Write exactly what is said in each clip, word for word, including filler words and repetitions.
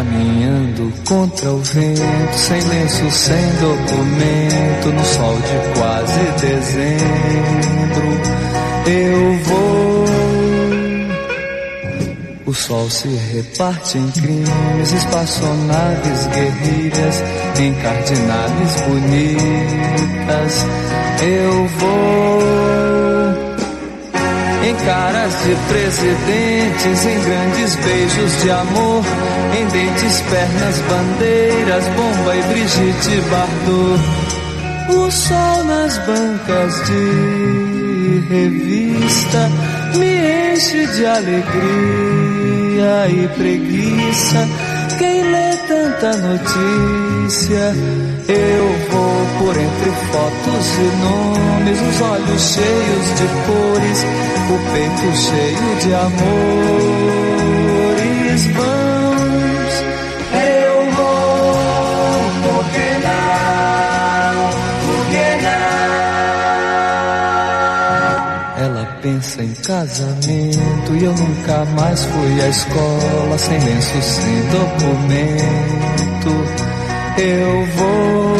caminhando contra o vento, sem lenço, sem documento, no sol de quase dezembro. Eu vou. O sol se reparte em crimes, espaçonaves, guerrilhas, encardinaves bonitas. Eu vou em caras de presidentes, em grandes beijos de amor, em dentes, pernas, bandeiras, Bomba e Brigitte Bardot. O sol nas bancas de revista me enche de alegria e preguiça. Quem lê tanta notícia? Eu vou por entre fotos e nomes, os olhos cheios de cores, o peito cheio de amores. Vamos, eu vou, por que não, por que não? Ela pensa em casamento e eu nunca mais fui à escola, sem lenço, sem documento. Eu vou,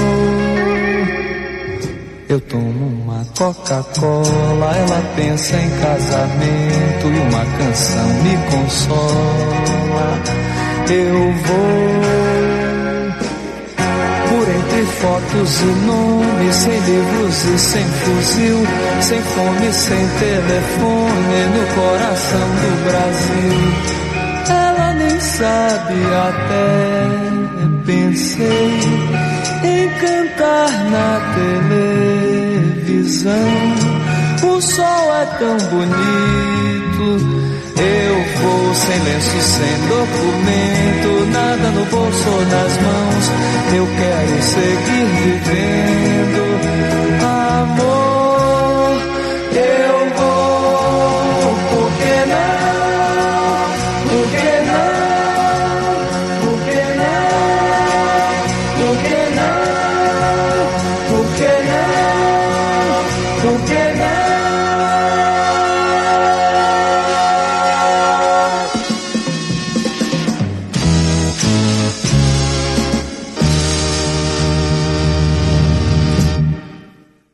eu tomo uma Coca-Cola, ela pensa em casamento e uma canção me consola. Eu vou, por entre fotos e nomes, sem livros e sem fuzil, sem fome, sem telefone, no coração do Brasil. Ela nem sabe até. Pensei em cantar na televisão. O sol é tão bonito. Eu vou sem lenço, sem documento, nada no bolso ou nas mãos. Eu quero seguir vivendo.